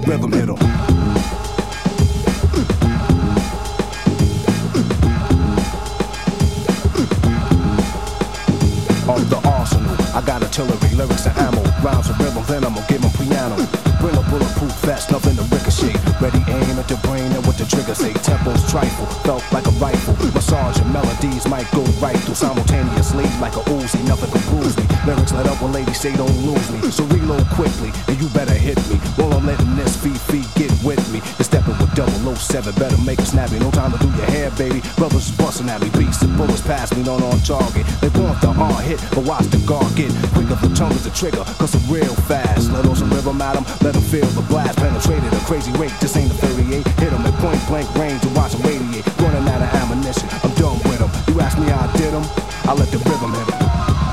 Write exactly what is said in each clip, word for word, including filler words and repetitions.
rhythm hit 'em. Off the arsenal, I got artillery, lyrics and ammo, rhymes and rhythm, then I'ma give 'em piano. Bring a bulletproof vest, nothing to ricochet. Ready aim at the brain and what the trigger say. Tempo's trifle, felt like a rifle. Massage and melodies might go right through simultaneously like a Uzi, nothing can bruise me. Lyrics let up when ladies say don't lose me. So reload quickly and you better hit me. While I'm letting this Fifi get with me. You're stepping with double oh seven, better make it snappy. No time to do your hair, baby. Brothers busting at me, beats and bullets pass me, not on target. They want the hard hit, but watch the guard get quicker. The tongue is the trigger, cause I'm real fast. Let on some rhythm at 'em, let 'em feel the blast. Penetrated a crazy rate, this ain't a thirty-eight. Hit 'em at point blank range to watch 'em radiate. Running out of ammunition, I'm done with 'em. You ask me how I did 'em, I let the rhythm hit 'em.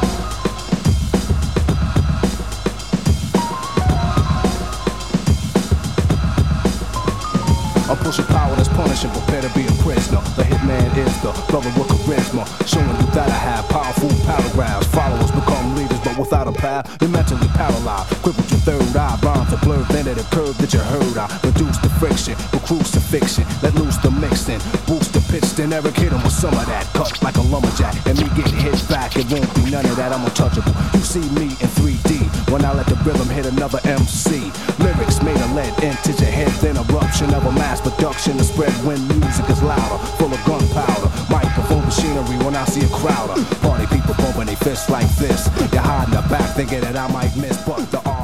I'm pushing power that's punishing, prepare to be a prisoner. The hitman is the brother with charisma, showing you that I have powerful paragraphs. Followers become leaders, but without a path, you're mentally paralyzed. Crippled your third eye, rhymes are blurred, then at a curve that you heard. I reduce the friction, with crucifixion, let loose the mixing, boost the pitch, then Eric hit him with some of that. Cut like a lumberjack, and me getting hit back, it won't be none of that, I'm untouchable. You see me in three D, when I let the rhythm hit another M C. Lyrics made of lead into your head, then eruption of a mass production to spread when music is louder, full of gunpowder. Microphone machinery when I see a crowder. Party people bumping their fists like this. You're hiding the back thinking that I might miss, but the